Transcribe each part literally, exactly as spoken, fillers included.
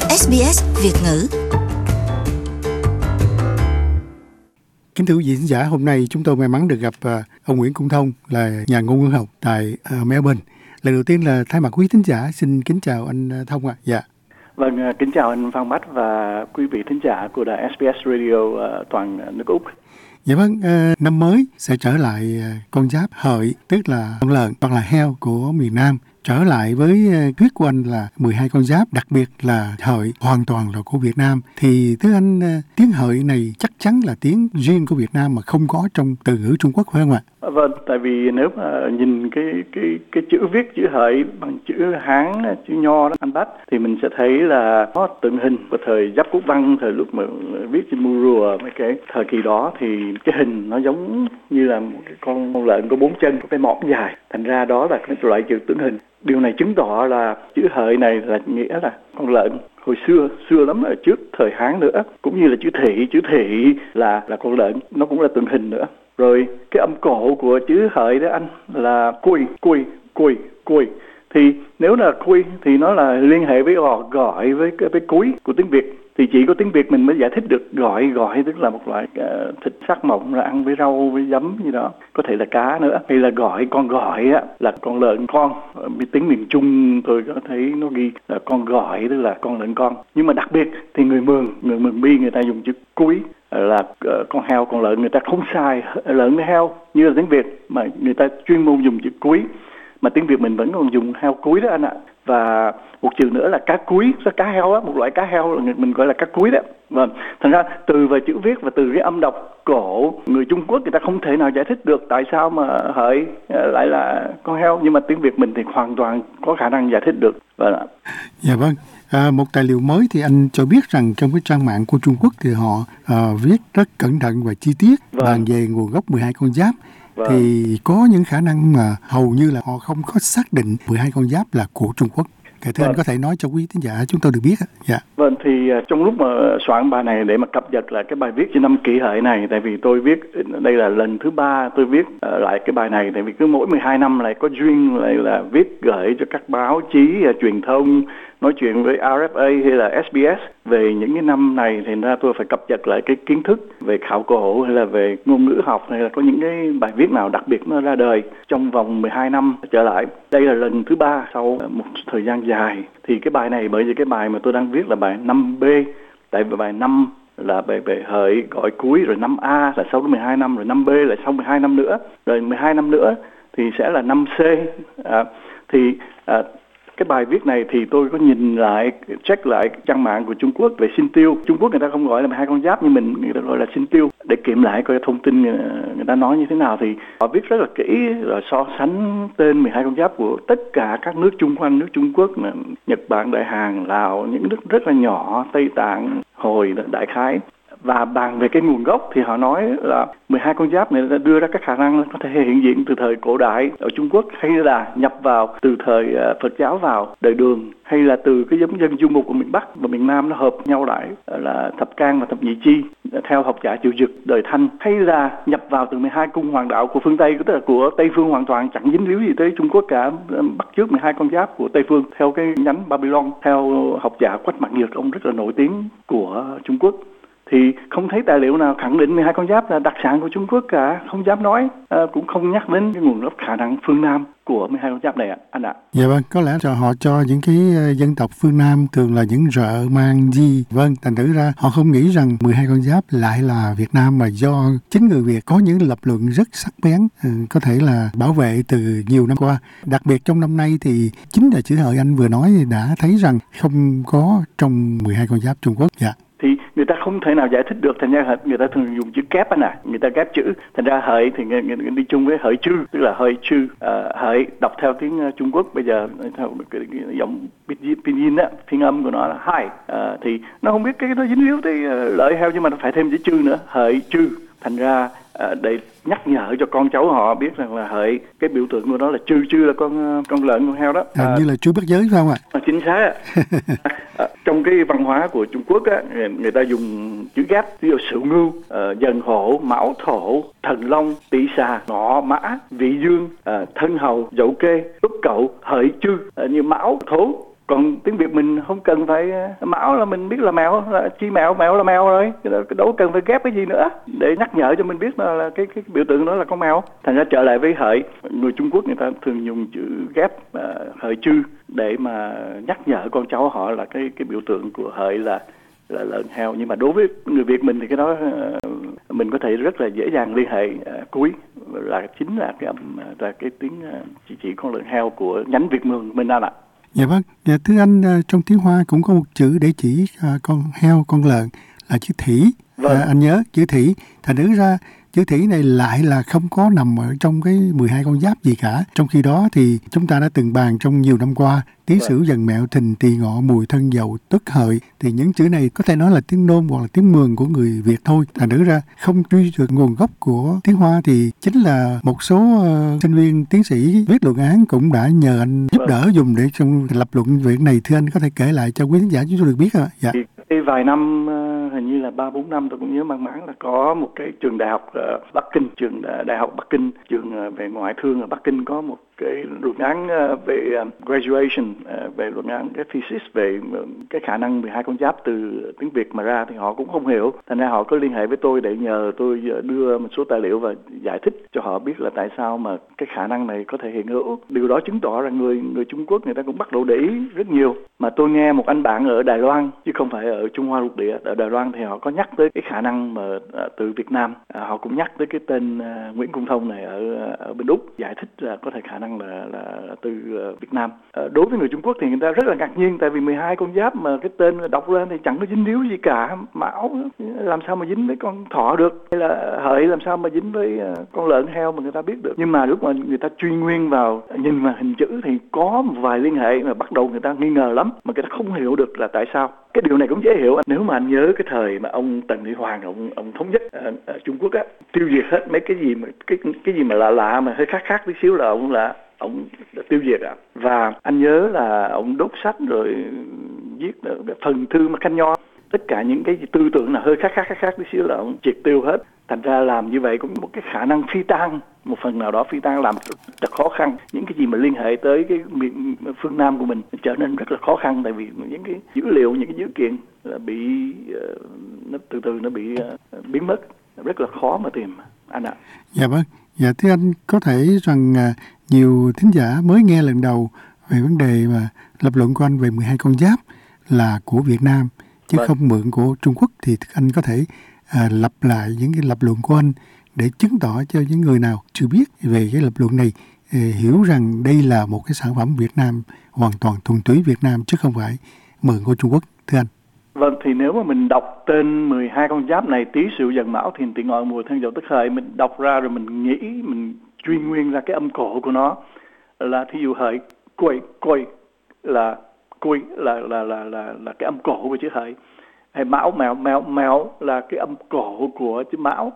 ét bê ét Việt ngữ. Kính thưa quý vị khán giả, hôm nay chúng tôi may mắn được gặp uh, ông Nguyễn Công Thông là nhà ngôn ngữ học tại uh, Melbourne. Lần đầu tiên là thay mặt quý thính giả xin kính chào anh uh, Thông ạ. À. Dạ. Vâng, uh, kính chào anh Phan Bách và quý vị thính giả của đài ét bê ét Radio uh, toàn nước Úc. Dạ vâng, uh, năm mới sẽ trở lại uh, con giáp hợi, tức là con lợn hoặc là heo của miền Nam. Trở lại với uh, thuyết của anh là mười hai con giáp, đặc biệt là hợi hoàn toàn là của Việt Nam. Thì thưa anh, uh, tiếng hợi này chắc chắn là tiếng riêng của Việt Nam mà không có trong từ ngữ Trung Quốc phải không ạ? Vâng, tại vì nếu mà nhìn cái cái cái chữ viết chữ hợi bằng chữ Hán, chữ Nho đó anh Bách, thì mình sẽ thấy là nó tượng hình của thời Giáp Quốc Văn, thời lúc mà viết trên mu rùa mấy cái thời kỳ đó, thì cái hình nó giống như là một cái con, con lợn có bốn chân, có cái mõm dài. Thành ra đó là cái loại chữ tượng hình. Điều này chứng tỏ là chữ hợi này là nghĩa là con lợn hồi xưa, xưa lắm ở trước thời Hán nữa, cũng như là chữ thị, chữ thị là là con lợn, nó cũng là tượng hình nữa. Rồi cái âm cổ của chữ hợi đó anh là cùi, cùi, cùi, cùi. Thì nếu là cùi thì nó là liên hệ với gọi, gọi với với cúi của tiếng Việt. Thì chỉ có tiếng Việt mình mới giải thích được gọi, gọi tức là một loại uh, thịt sắc mỏng là ăn với rau, với giấm gì đó. Có thể là cá nữa. Hay là gọi, con gọi á, là con lợn con. Ở tiếng miền Trung tôi có thấy nó ghi là con gọi, tức là con lợn con. Nhưng mà đặc biệt thì người Mường, người Mường Bi người ta dùng chữ cúi là uh, con heo, con lợn, người ta không xài lợn với heo như là tiếng Việt, mà người ta chuyên môn dùng chữ cúi. Mà tiếng Việt mình vẫn còn dùng heo cúi đó anh ạ. Và một chữ nữa là cá cúi, cá heo á, một loại cá heo là mình gọi là cá cúi đó. Vâng, thành ra từ về chữ viết và từ cái âm đọc cổ, người Trung Quốc người ta không thể nào giải thích được tại sao mà hợi lại là con heo, nhưng mà tiếng Việt mình thì hoàn toàn có khả năng giải thích được. Vâng ạ. Dạ vâng. À, một tài liệu mới thì anh cho biết rằng trong cái trang mạng của Trung Quốc thì họ à, viết rất cẩn thận và chi tiết vâng. bàn về nguồn gốc mười hai con giáp. Vâng. Thì có những khả năng mà hầu như là họ không có xác định mười hai con giáp là của Trung Quốc. Thưa vâng. anh có thể nói cho quý thính giả chúng tôi được biết. Dạ. Vâng, thì uh, trong lúc mà soạn bài này để mà cập nhật lại cái bài viết trên năm kỷ hợi này, tại vì tôi viết đây là lần thứ ba tôi viết uh, lại cái bài này, tại vì cứ mỗi mười hai năm lại có duyên lại là viết gửi cho các báo chí, uh, truyền thông, nói chuyện với rờ ép a hay là ét bê ét về những cái năm này, thì ra tôi phải cập nhật lại cái kiến thức về khảo cổ hay là về ngôn ngữ học, hay là có những cái bài viết nào đặc biệt nó ra đời trong vòng mười hai năm trở lại. Đây là lần thứ ba sau một thời gian dài. Thì cái bài này, bởi vì cái bài mà tôi đang viết là bài năm B, tại vì bài năm là bài về hợi gọi cuối, rồi năm A là sau mười hai năm, rồi năm B là sau mười hai năm nữa, rồi mười hai năm nữa thì sẽ là năm C. À, thì à, cái bài viết này thì tôi có nhìn lại, check lại trang mạng của Trung Quốc về sinh tiêu. Trung Quốc người ta không gọi là mười hai con giáp, nhưng mình người ta gọi là sinh tiêu, để kiểm lại coi thông tin người, người ta nói như thế nào. Thì họ viết rất là kỹ, rồi so sánh tên mười hai con giáp của tất cả các nước chung quanh nước Trung Quốc, Nhật Bản, Đại Hàn, Lào, những nước rất là nhỏ, Tây Tạng, Hồi, Đại Khái. Và bàn về cái nguồn gốc thì họ nói là mười hai con giáp này đã đưa ra các khả năng có thể hiện diện từ thời cổ đại ở Trung Quốc, hay là nhập vào từ thời Phật giáo vào đời Đường, hay là từ cái giống dân du mục của miền Bắc và miền Nam nó hợp nhau lại là thập can và thập nhị chi theo học giả Triệu Dực đời Thanh, hay là nhập vào từ mười hai cung hoàng đạo của phương Tây, tức là của Tây phương hoàn toàn chẳng dính líu gì tới Trung Quốc cả, bắt chước mười hai con giáp của Tây phương theo cái nhánh Babylon theo học giả Quách Mạc Nhược, ông rất là nổi tiếng của Trung Quốc. Thì không thấy tài liệu nào khẳng định mười hai con giáp là đặc sản của Trung Quốc cả, không dám nói, à, cũng không nhắc đến cái nguồn gốc khả năng phương Nam của mười hai con giáp này ạ, anh ạ. Dạ vâng, có lẽ cho họ cho những cái dân tộc phương Nam thường là những rợ mang di, vâng, thành thử ra họ không nghĩ rằng mười hai con giáp lại là Việt Nam, mà do chính người Việt có những lập luận rất sắc bén, có thể là bảo vệ từ nhiều năm qua. Đặc biệt trong năm nay thì chính là chữ hợi anh vừa nói đã thấy rằng không có trong mười hai con giáp Trung Quốc. Dạ. Thì người ta không thể nào giải thích được, thành ra người ta thường dùng chữ kép anh à, người ta ghép chữ, thành ra hợi thì người, người, người đi chung với hợi chư, tức là hợi chư. À, hợi đọc theo tiếng Trung Quốc bây giờ theo cái, cái, cái giọng pinyin á, phiên âm của nó là hai. À, thì nó không biết cái nó dính líu tới lợi heo, nhưng mà nó phải thêm chữ chư nữa, hợi chư. Thành ra à, để nhắc nhở cho con cháu họ biết rằng là hợi, cái biểu tượng của nó là chư, chư là con con lợn, con heo đó. À, à, như là chư bắt giới phải không ạ? À, chính xác ạ. À, trong cái văn hóa của Trung Quốc á, người, người ta dùng chữ ghép, ví dụ Sửu Ngưu, uh, Dần Hổ, Mão Thổ, Thần Long, Tỵ Xà, Ngọ Mã, Vị Dương, uh, Thân Hầu, Dậu Kê, Úc Cậu, Hợi Chư, uh, như Mão Thố, Còn tiếng Việt mình không cần phải, mão là mình biết là mèo, là chi mèo, mèo là mèo rồi, đâu cần phải ghép cái gì nữa để nhắc nhở cho mình biết là, là cái cái biểu tượng đó là con mèo. Thành ra trở lại với hợi, người Trung Quốc người ta thường dùng chữ ghép uh, hợi chư để mà nhắc nhở con cháu họ là cái cái biểu tượng của hợi là là lợn heo. Nhưng mà đối với người Việt mình thì cái đó uh, mình có thể rất là dễ dàng liên hệ uh, cuối là chính là cái âm uh, là cái tiếng uh, chỉ chỉ con lợn heo của nhánh Việt Mường mình An ạ. Dạ vâng, dạ, thưa anh, trong tiếng Hoa cũng có một chữ để chỉ con heo, con lợn là chữ thỉ. Vâng. À, anh nhớ chữ thỉ, thành thử ra chữ thỉ này lại là không có nằm ở trong cái mười hai con giáp gì cả. Trong khi đó thì chúng ta đã từng bàn trong nhiều năm qua, Tý Sửu, Dần Mẹo, Thìn, Tỵ Ngọ, Mùi, Thân, Dậu, Tuất, Hợi, thì những chữ này có thể nói là tiếng Nôm hoặc là tiếng Mường của người Việt thôi. Thành thử ra không truy được nguồn gốc của tiếng Hoa thì chính là một số uh, sinh viên tiến sĩ viết luận án cũng đã nhờ anh giúp đỡ dùng để trong lập luận việc này. Thưa anh có thể kể lại cho quý khán giả chúng tôi được biết ạ? Dạ. Thì vài năm, hình như là ba bốn năm tôi cũng nhớ mang máng là có một cái trường đại học uh, Bắc Kinh, trường uh, đại học Bắc Kinh, trường uh, về ngoại thương ở Bắc Kinh có một cái luận án uh, về uh, graduation, uh, về luận án cái thesis về uh, cái khả năng mười hai con giáp từ tiếng Việt mà ra, thì họ cũng không hiểu. Thành ra họ có liên hệ với tôi để nhờ tôi đưa một số tài liệu và giải thích cho họ biết là tại sao mà cái khả năng này có thể hiện hữu. Điều đó chứng tỏ rằng người người Trung Quốc người ta cũng bắt đầu để ý rất nhiều. Mà tôi nghe một anh bạn ở Đài Loan chứ không phải ở Trung Hoa lục địa, ở Đài Loan thì họ có nhắc tới cái khả năng mà à, từ Việt Nam, à, họ cũng nhắc tới cái tên à, Nguyễn Cung Thông này ở, ở bên Úc, giải thích là có thể khả năng là, là, là từ uh, Việt Nam. À, đối với người Trung Quốc thì người ta rất là ngạc nhiên, tại vì mười hai con giáp mà cái tên đọc lên thì chẳng có dính líu gì cả. Mão làm sao mà dính với con thỏ được, hay là hợi làm sao mà dính với uh, con lợn heo mà người ta biết được. Nhưng mà lúc mà người ta truy nguyên vào, nhìn vào hình chữ thì có một vài liên hệ mà bắt đầu người ta nghi ngờ lắm, mà người ta không hiểu được là tại sao. Cái điều này cũng dễ hiểu. Nếu mà anh nhớ cái thời mà ông Tần Thủy Hoàng ông ông thống nhất ở, ở Trung Quốc á, tiêu diệt hết mấy cái gì mà cái cái gì mà lạ lạ mà hơi khác khác tí xíu là ông là ông tiêu diệt ạ. À. Và anh nhớ là ông đốt sách rồi viết phần thư mà Khanh Nho, tất cả những cái tư tưởng là hơi khác khác khác khác tí xíu là ông triệt tiêu hết. Thành ra làm như vậy cũng một cái khả năng phi tang, một phần nào đó phi tang làm rất khó khăn. Những cái gì mà liên hệ tới cái miền phương Nam của mình trở nên rất là khó khăn, tại vì những cái dữ liệu, những cái dữ kiện bị uh, nó từ từ nó bị uh, biến mất, rất là khó mà tìm anh ạ. À. Dạ vâng. Dạ thưa anh, có thể rằng uh, nhiều thính giả mới nghe lần đầu về vấn đề mà lập luận của anh về mười hai con giáp là của Việt Nam chứ vâng. không mượn của Trung Quốc, thì anh có thể À, lặp lại những cái lập luận của anh để chứng tỏ cho những người nào chưa biết về cái lập luận này hiểu rằng đây là một cái sản phẩm Việt Nam, hoàn toàn thuần túy Việt Nam chứ không phải mượn của Trung Quốc, thưa anh. Vâng, thì nếu mà mình đọc tên mười hai con giáp này, Tý Sửu Dần Mão Thìn Tỵ Ngọ Mùi Thân Dậu Tuất Hợi, mình đọc ra rồi mình nghĩ, mình truy nguyên ra cái âm cổ của nó là thí dụ hợi cùi cùi là cùi là là là là là cái âm cổ của chữ hợi, hay mão mèo mèo mèo là cái âm cổ của chữ mão.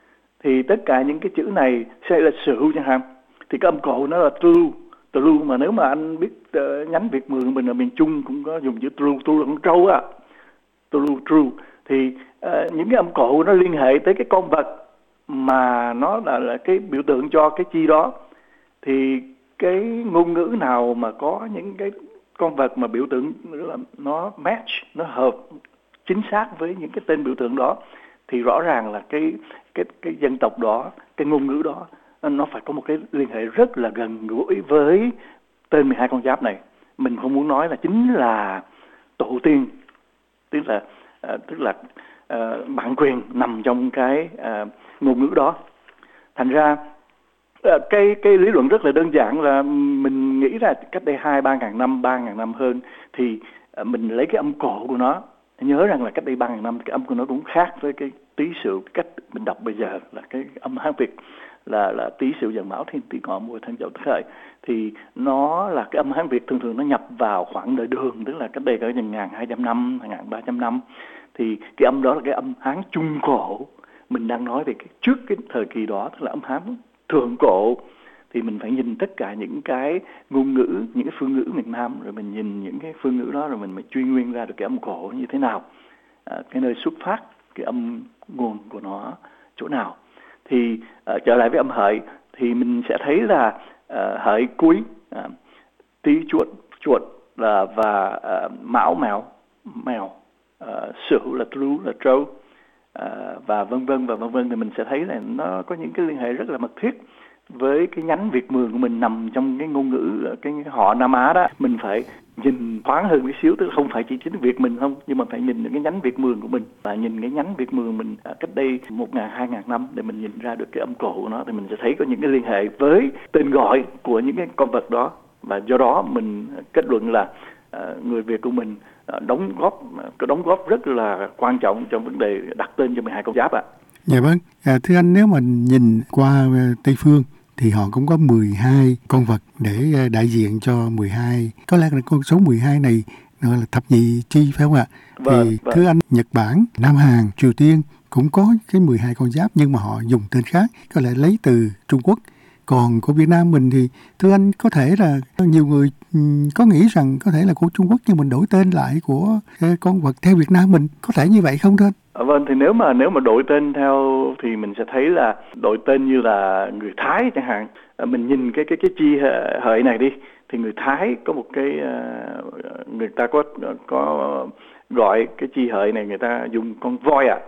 Thì tất cả những cái chữ này sẽ là Sửu chẳng hạn, thì cái âm cổ nó là tru tru. Mà nếu mà anh biết uh, nhánh Việt Mường mình ở miền Trung cũng có dùng chữ tru, tru là con trâu á, tru tru. Thì uh, những cái âm cổ nó liên hệ tới cái con vật mà nó là, là cái biểu tượng cho cái chi đó. Thì cái ngôn ngữ nào mà có những cái con vật mà biểu tượng là nó match, nó hợp chính xác với những cái tên biểu tượng đó, thì rõ ràng là cái cái cái dân tộc đó, cái ngôn ngữ đó nó phải có một cái liên hệ rất là gần gũi với tên mười hai con giáp này. Mình không muốn nói là chính là tổ tiên, tức là uh, tức là uh, bản quyền nằm trong cái uh, ngôn ngữ đó. Thành ra uh, cái cái lý luận rất là đơn giản là mình nghĩ là cách đây hai ba ngàn năm, ba ngàn năm hơn, thì uh, mình lấy cái âm cổ của nó. Nhớ rằng là cách đây ba ngàn năm cái âm của nó cũng khác với cái Tý Sửu cách mình đọc bây giờ, là cái âm Hán Việt là là Tý Sửu Dần Mão Thìn Tỵ Ngọ Mùi Thân Dậu Tuất Hợi. Thì nó là cái âm Hán Việt thường thường nó nhập vào khoảng đời Đường, tức là cách đây cỡ một nghìn hai trăm năm, một nghìn ba trăm năm. Thì cái âm đó là cái âm Hán Trung Cổ. Mình đang nói về cái trước cái thời kỳ đó, tức là âm Hán Thượng Cổ. Thì mình phải nhìn tất cả những cái ngôn ngữ, những cái phương ngữ miền Nam, rồi mình nhìn những cái phương ngữ đó rồi mình mới truy nguyên ra được cái âm cổ như thế nào, à, cái nơi xuất phát, cái âm nguồn của nó chỗ nào. Thì à, trở lại với âm hợi thì mình sẽ thấy là à, hợi cuối, à, Tý chuột chuột là và uh, mão mèo mèo uh, sửu là trú là trâu uh, và vân vân và vân vân, thì mình sẽ thấy là nó có những cái liên hệ rất là mật thiết với cái nhánh Việt Mường của mình nằm trong cái ngôn ngữ cái họ Nam Á đó. Mình phải nhìn thoáng hơn một xíu, tức là không phải chỉ chính Việt mình không, nhưng mà phải nhìn những cái nhánh Việt Mường của mình và nhìn cái nhánh Việt Mường mình cách đây một ngàn hai ngàn năm để mình nhìn ra được cái âm cổ của nó, thì mình sẽ thấy có những cái liên hệ với tên gọi của những cái con vật đó, và do đó mình kết luận là uh, người Việt của mình uh, đóng góp có đóng góp rất là quan trọng trong vấn đề đặt tên cho mười hai con giáp ạ. À. Dạ vâng, à, thưa anh, nếu mà nhìn qua Tây Phương thì họ cũng có mười hai con vật để đại diện cho mười hai. Có lẽ là con số mười hai này gọi là thập nhị chi phải không ạ? Vâng, thì vâng. thưa anh, Nhật Bản, Nam Hàn, Triều Tiên cũng có cái mười hai con giáp nhưng mà họ dùng tên khác, có lẽ lấy từ Trung Quốc. Còn của Việt Nam mình thì thưa anh, có thể là nhiều người có nghĩ rằng có thể là của Trung Quốc nhưng mình đổi tên lại của con vật theo Việt Nam mình, có thể như vậy không thưa anh? À, vâng, thì nếu mà nếu mà đổi tên theo thì mình sẽ thấy là đổi tên như là người Thái chẳng hạn. À, mình nhìn cái cái cái chi hợi này đi, thì người Thái có một cái uh, người ta có có gọi cái chi hợi này, người ta dùng con voi à.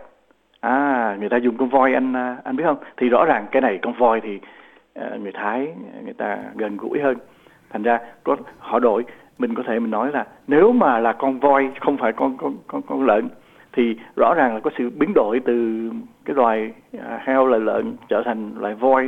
À, người ta dùng con voi, anh anh biết không? Thì rõ ràng cái này con voi thì uh, người Thái người ta gần gũi hơn. Thành ra có họ đổi, mình có thể mình nói là nếu mà là con voi không phải con con con con lợn thì rõ ràng là có sự biến đổi từ cái loài à, heo là lợn trở thành loài voi.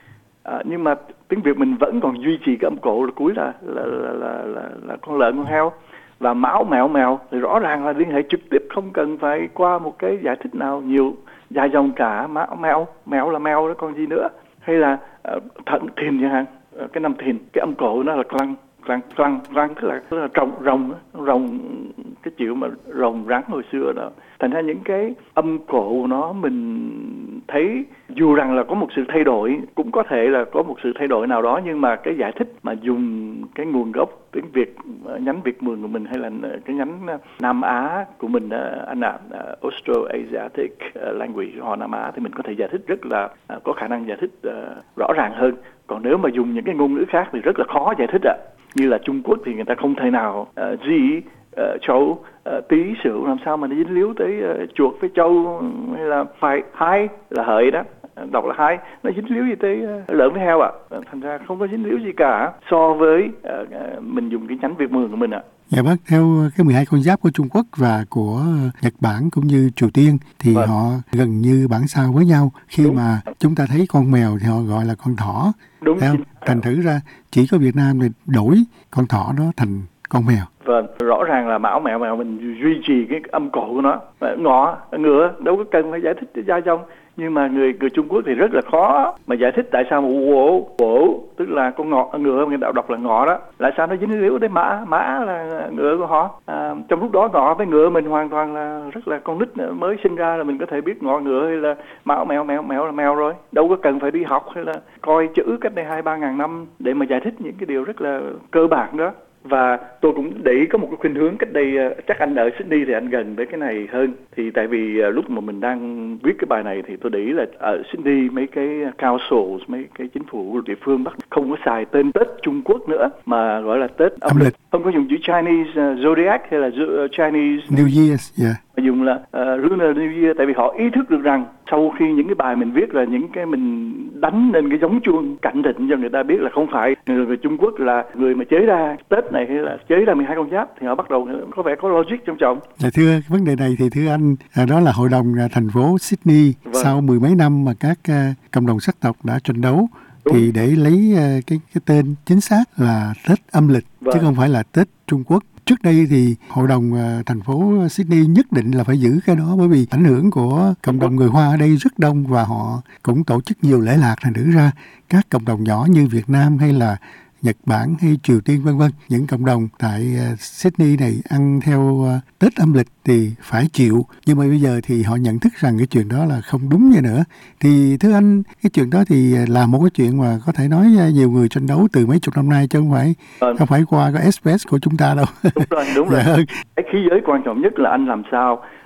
À, nhưng mà tiếng Việt mình vẫn còn duy trì cái âm cổ là cuối là là là là, là, là con lợn con heo. Và mão mèo mèo thì rõ ràng là liên hệ trực tiếp, không cần phải qua một cái giải thích nào nhiều dài dòng cả. Mão mèo mèo là mèo đó, còn gì nữa. Hay là uh, thận thìn chẳng hạn, uh, cái năm thìn cái âm cổ nó là clang răng răng răng tức là tức là rồng rồng rồng cái kiểu mà rồng rắn hồi xưa đó. Thành ra những cái âm cổ của nó mình thấy dù rằng là có một sự thay đổi, cũng có thể là có một sự thay đổi nào đó, nhưng mà cái giải thích mà dùng cái nguồn gốc tiếng Việt nhánh Việt Mường của mình hay là cái nhánh Nam Á của mình, anh ạ, Austro-Asiatic language họ Nam Á, thì mình có thể giải thích rất là có khả năng giải thích rõ ràng hơn. Còn nếu mà dùng những cái ngôn ngữ khác thì rất là khó giải thích ạ. À. Như là Trung Quốc thì người ta không thể nào uh, gì uh, trâu uh, tí sửu làm sao mà nó dính líu tới uh, chuột với trâu, hay là phải hai là hợi đó, đọc là hai, nó dính líu gì tới uh, lợn với heo ạ. À. Thành ra không có dính líu gì cả so với uh, uh, mình dùng cái nhánh Việt Mường của mình ạ. À. Dạ vâng, theo cái mười hai con giáp của Trung Quốc và của Nhật Bản cũng như Triều Tiên thì vâng. họ gần như bản sao với nhau. Khi Đúng. mà chúng ta thấy con mèo thì họ gọi là con thỏ. Đúng. Thành thử ra chỉ có Việt Nam thì đổi con thỏ đó thành con mèo. Vâng, rõ ràng là mão mèo mèo mình duy trì cái âm cổ của nó. Ngọ, ngựa, đâu có cần phải giải thích ra dòng. Nhưng mà người người Trung Quốc thì rất là khó mà giải thích tại sao mà quổ, quổ tức là con ngọ, ngựa người đạo đọc là ngọ đó, tại sao nó dính líu đến mã, mã là ngựa của họ. À, trong lúc đó ngọ với ngựa mình hoàn toàn là rất là con nít mới sinh ra là mình có thể biết ngọ ngựa hay là mão mèo mèo mèo là mèo rồi, đâu có cần phải đi học hay là coi chữ cách đây hai ba ngàn năm để mà giải thích những cái điều rất là cơ bản đó. Và tôi cũng để ý có một cái khuynh hướng cách đây, chắc anh ở Sydney thì anh gần với cái này hơn. Thì tại vì lúc mà mình đang viết cái bài này thì tôi để ý là ở Sydney mấy cái council, mấy cái chính phủ địa phương Bắc không có xài tên Tết Trung Quốc nữa mà gọi là Tết âm lịch. Không có dùng chữ Chinese uh, Zodiac hay là uh, Chinese New Year, yeah. Mà dùng là uh, Lunar New Year, tại vì họ ý thức được rằng sau khi những cái bài mình viết là những cái mình đánh lên cái giống chuông cảnh định cho người ta biết là không phải người, người Trung Quốc là người mà chế ra Tết này hay là chế ra mười hai con giáp, thì họ bắt đầu có vẻ có logic trong trọng. Dạ, thưa vấn đề này thì thưa anh, đó là hội đồng thành phố Sydney vâng. sau mười mấy năm mà các uh, cộng đồng sắc tộc đã tranh đấu. Đúng. Thì để lấy uh, cái cái tên chính xác là Tết âm lịch vâng. chứ không phải là Tết Trung Quốc. Trước đây thì hội đồng uh, thành phố Sydney nhất định là phải giữ cái đó, bởi vì ảnh hưởng của cộng đồng người Hoa ở đây rất đông và họ cũng tổ chức nhiều lễ lạc, thành thử ra các cộng đồng nhỏ như Việt Nam hay là Nhật Bản hay Triều Tiên vân vân, những cộng đồng tại uh, Sydney này ăn theo uh, Tết âm lịch thì phải chịu. Nhưng mà bây giờ thì họ nhận thức rằng cái chuyện đó là không đúng vậy nữa. Thì thưa anh, cái chuyện đó thì là một cái chuyện mà có thể nói uh, nhiều người tranh đấu từ mấy chục năm nay, chứ không phải ừ. không phải qua cái Express của chúng ta đâu. Đúng rồi, đúng rồi. Dạ. Cái khí giới quan trọng nhất là anh làm sao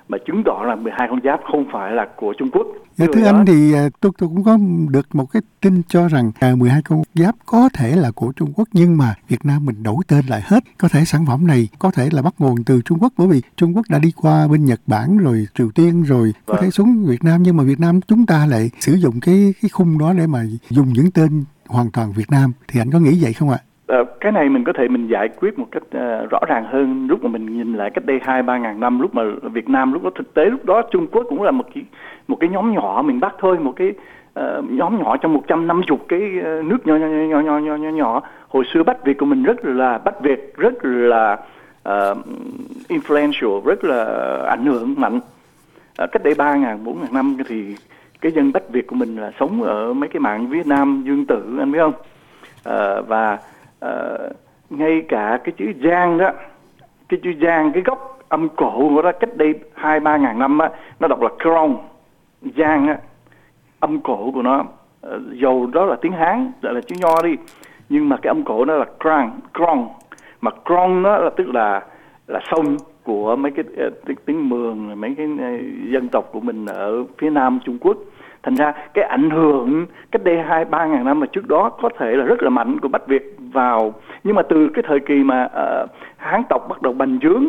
mà chứng tỏ là mười hai con giáp không phải là của Trung Quốc. Dạ, thưa anh thì tôi tôi cũng có được một cái tin cho rằng à, mười hai con giáp có thể là của Trung Quốc, nhưng mà Việt Nam mình đổi tên lại hết. Có thể sản phẩm này có thể là bắt nguồn từ Trung Quốc, bởi vì Trung Quốc đã đi qua bên Nhật Bản rồi Triều Tiên rồi có vâng. thể xuống Việt Nam, nhưng mà Việt Nam chúng ta lại sử dụng cái cái khung đó để mà dùng những tên hoàn toàn Việt Nam. Thì anh có nghĩ vậy không ạ? À, cái này mình có thể mình giải quyết một cách uh, rõ ràng hơn lúc mà mình nhìn lại cách đây hai ba ngàn năm, lúc mà Việt Nam lúc đó thực tế lúc đó Trung Quốc cũng là một cái một cái nhóm nhỏ miền Bắc thôi, một cái uh, nhóm nhỏ trong một trăm năm mươi cái uh, nước nhỏ nhỏ nhỏ nhỏ nhỏ nhỏ nhỏ. Hồi xưa Bách Việt của mình rất là Bách Việt rất là uh, influential, rất là ảnh hưởng mạnh. Uh, cách đây ba ngàn bốn ngàn năm thì cái dân Bách Việt của mình là sống ở mấy cái mạn Việt Nam Dương Tử, anh biết không? Uh, và Uh, ngay cả cái chữ Giang đó, cái chữ Giang, cái gốc âm cổ của nó cách đây hai ba ngàn năm á, nó đọc là Krong. Giang á, âm cổ của nó uh, dầu đó là tiếng Hán, gọi là chữ Nho đi, nhưng mà cái âm cổ nó là Krang, Krong. Mà Krong nó là tức là là sông của mấy cái uh, tiếng Mường, mấy cái uh, dân tộc của mình ở phía Nam Trung Quốc. Thành ra cái ảnh hưởng cách đây hai ba ngàn năm mà trước đó có thể là rất là mạnh của Bách Việt vào, nhưng mà từ cái thời kỳ mà uh, Hán tộc bắt đầu bành trướng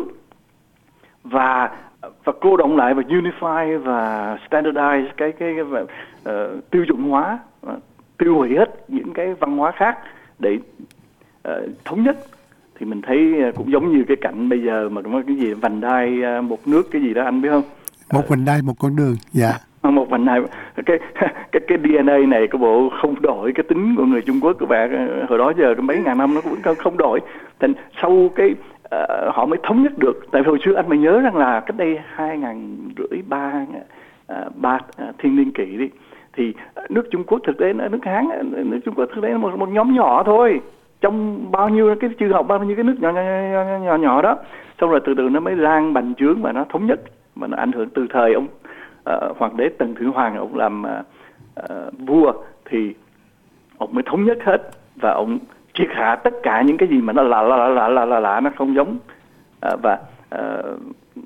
và và cô động lại và unify và standardize cái cái, cái uh, tiêu chuẩn hóa, uh, tiêu hủy hết những cái văn hóa khác để uh, thống nhất, thì mình thấy uh, cũng giống như cái cảnh bây giờ mà cái gì vành đai uh, một nước cái gì đó anh biết không? Một vành đai một con đường, dạ. Một vành đai, cái cái cái đê en a này của bộ không đổi cái tính của người Trung Quốc các bạn, hồi đó giờ cái mấy ngàn năm nó cũng không đổi. Thành sau cái uh, họ mới thống nhất được. Tại hồi xưa anh mới nhớ rằng là cách đây hai ngàn rưỡi ba uh, ba uh, thiên niên kỷ đi, thì nước Trung Quốc thực tế nước Hán, nước Trung Quốc thực tế là một, một nhóm nhỏ thôi, trong bao nhiêu cái trường học, bao nhiêu cái nước nhỏ nhỏ nhỏ nhỏ, nhỏ đó. Xong rồi từ từ nó mới lan bành trướng và nó thống nhất, mà nó ảnh hưởng từ thời ông Uh, hoàng đế Tần Thủy Hoàng, ông làm uh, uh, vua thì ông mới thống nhất hết và ông triệt hạ tất cả những cái gì mà nó lạ lạ lạ lạ lạ lạ nó không giống, uh, và uh,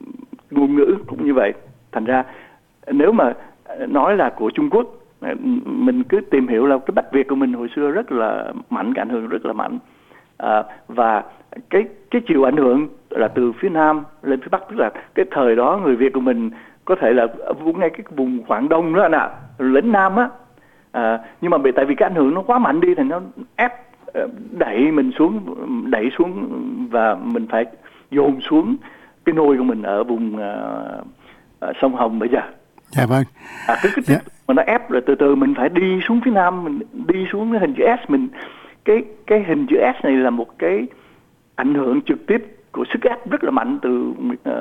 ngôn ngữ cũng như vậy. Thành ra nếu mà nói là của Trung Quốc, mình cứ tìm hiểu là cái Bách Việt của mình hồi xưa rất là mạnh, cái ảnh hưởng rất là mạnh, uh, và cái cái chiều ảnh hưởng là từ phía Nam lên phía Bắc, tức là cái thời đó người Việt của mình có thể là vùng ngay cái vùng Quảng Đông đó anh ạ, lĩnh Nam á, à, nhưng mà tại vì cái ảnh hưởng nó quá mạnh đi thì nó ép đẩy mình xuống, đẩy xuống và mình phải dồn xuống cái nôi của mình ở vùng uh, uh, sông Hồng bây giờ. Dạ vâng. À, cái cái dạ. mà nó ép rồi từ từ mình phải đi xuống phía Nam, mình đi xuống cái hình chữ S, mình cái cái hình chữ S này là một cái ảnh hưởng trực tiếp của sức ép rất là mạnh từ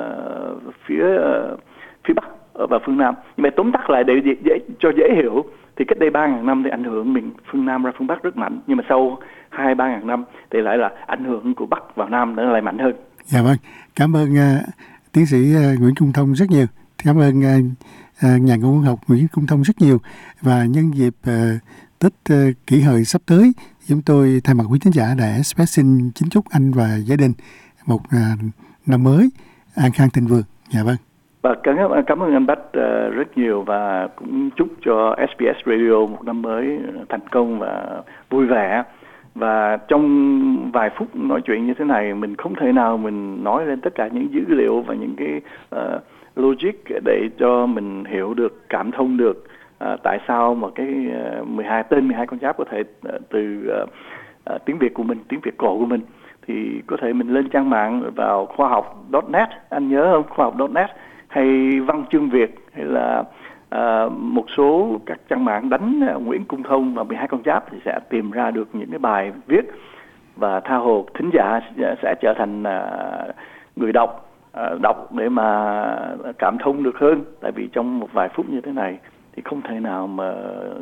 uh, phía uh, phía Bắc và phương Nam. Nhưng mà tóm tắt lại để dễ, dễ, cho dễ hiểu thì cách đây ba ngàn năm thì ảnh hưởng miền phương Nam ra phương Bắc rất mạnh, nhưng mà sau hai ba ngàn năm thì lại là ảnh hưởng của Bắc vào Nam nó lại mạnh hơn. Dạ vâng, cảm ơn uh, tiến sĩ uh, Nguyễn Trung Thông rất nhiều. Cảm ơn uh, uh, nhà ngôn ngữ học Nguyễn Trung Thông rất nhiều. Và nhân dịp uh, Tết uh, Kỷ Hợi sắp tới, chúng tôi thay mặt quý khán giả Đài Express xin kính chúc anh và gia đình một uh, năm mới an khang thịnh vượng. Dạ vâng. Và cảm, cảm ơn anh Bách uh, rất nhiều, và cũng chúc cho ét bê ét Radio một năm mới thành công và vui vẻ. Và trong vài phút nói chuyện như thế này, mình không thể nào mình nói lên tất cả những dữ liệu và những cái uh, logic để cho mình hiểu được, cảm thông được uh, tại sao mà cái uh, mười hai tên mười hai con giáp có thể uh, từ uh, uh, tiếng Việt của mình, tiếng Việt cổ của mình, thì có thể mình lên trang mạng vào khoa học chấm net, anh nhớ không? khoa học chấm net hay Văn Chương Việt, hay là uh, một số các trang mạng đánh uh, Nguyễn Cung Thông và mười hai con giáp thì sẽ tìm ra được những cái bài viết, và tha hồ thính giả sẽ trở thành uh, người đọc, uh, đọc để mà cảm thông được hơn. Tại vì trong một vài phút như thế này thì không thể nào mà,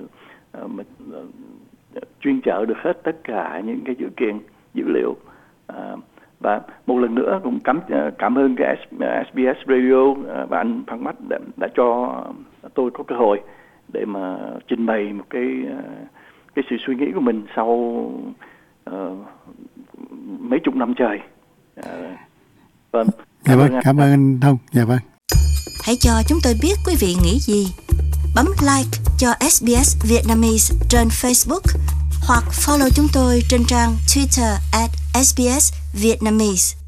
uh, mà uh, chuyên trở được hết tất cả những cái dữ kiện, dữ liệu. Uh, Và một lần nữa cũng cảm cảm ơn cái ét bê ét Radio và anh Phan Bách đã, đã cho tôi có cơ hội để mà trình bày một cái cái sự suy nghĩ của mình sau uh, mấy chục năm trời. Uh, vâng. Dạ vâng, cảm ơn anh Thông. Dạ vâng. Hãy cho chúng tôi biết quý vị nghĩ gì. Bấm like cho ét bê ét Vietnamese trên Facebook hoặc follow chúng tôi trên trang Twitter at ét bê ét Vietnamese.